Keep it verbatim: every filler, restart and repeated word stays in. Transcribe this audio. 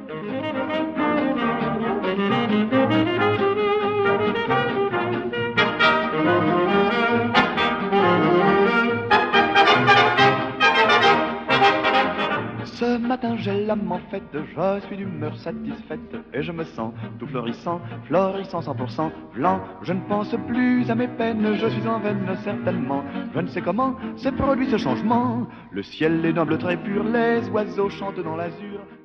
Ce matin j'ai l'âme en fête, je suis d'humeur satisfaite et je me sens tout florissant, florissant cent pour cent blanc. Je ne pense plus à mes peines, je suis en veine certainement. Je ne sais comment s'est produit ce changement. Le ciel est noble, très pur, les oiseaux chantent dans l'azur.